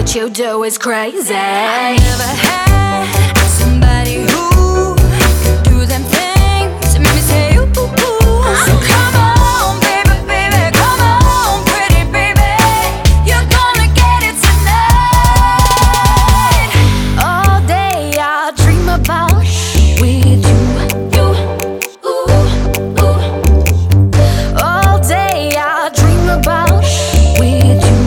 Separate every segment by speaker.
Speaker 1: what you do is crazy.
Speaker 2: I never had somebody who could do them things that made me say ooh, ooh, ooh. So come on, baby, baby, come on, pretty baby, you're gonna get it tonight.
Speaker 1: All day I'll dream about with you. All day I'll dream about with you.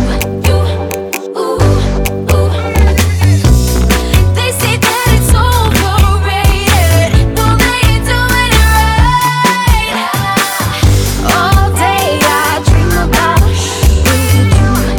Speaker 1: They say that it's overrated, well they ain't doing it right. All day I'll dream about with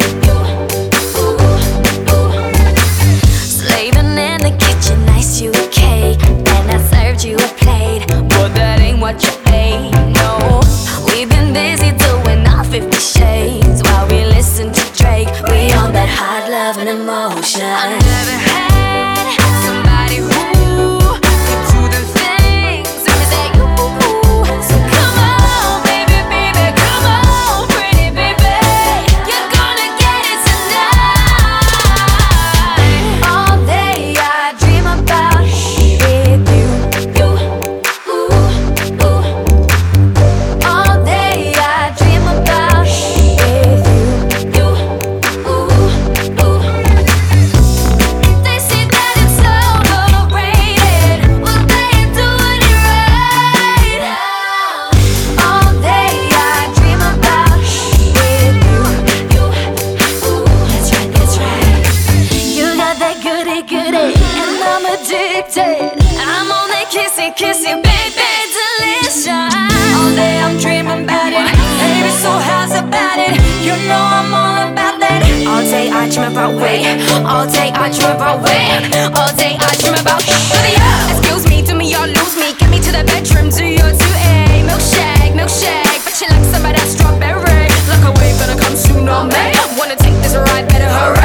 Speaker 1: you. Slaving in the kitchen, I iced you a cake, and I served you a plate. But that ain't what you ate, no. We've been busy doing all 50 shades while we listen to Drake. We on that hot love and emotion.
Speaker 2: I never had somebody who could do the things that me say ooh. So come on, baby, baby, come on, pretty baby, you're gonna get it tonight.
Speaker 1: All day I dream about with you. All day I dream about with you. They say that it's overrated, well they ain't doing it right. All day I dream about with you. That's right, that's right. You got that goody goody, and I'm addicted.
Speaker 2: I'm on that kissy, kissy, baby, delicious. All day I'm dreaming about it, baby, so how's about it? You know I'm all about that.
Speaker 1: All day I dream about way. All day I dream about way. All day I dream about
Speaker 2: Excuse me, do me or lose me. Get me to the bedroom, do your 2A. Milkshake, milkshake, but you like some of that strawberry. Like a wave gonna come soon on me. Wanna take this ride, better hurry.